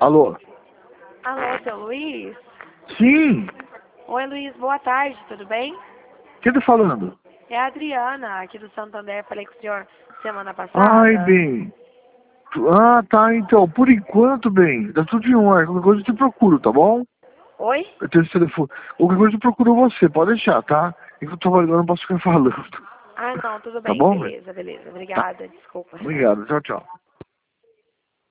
Alô? Alô, seu Luiz? Sim? Oi, Luiz, boa tarde, tudo bem? Quem tá falando? É a Adriana, aqui do Santander, falei com o senhor semana Ai, passada. bem. Ah, tá, então. Por enquanto, bem. Tá tudo em ordem. Qualquer coisa eu te procuro, tá bom? Oi? Eu tenho esse telefone. Qualquer coisa eu procuro você, pode deixar, tá? Enquanto eu tô trabalhando, eu não posso ficar falando. Ah, não, tudo Tá bem, bom, velho? beleza, beleza, Tá. obrigada, desculpa. Obrigado. Tchau, tchau.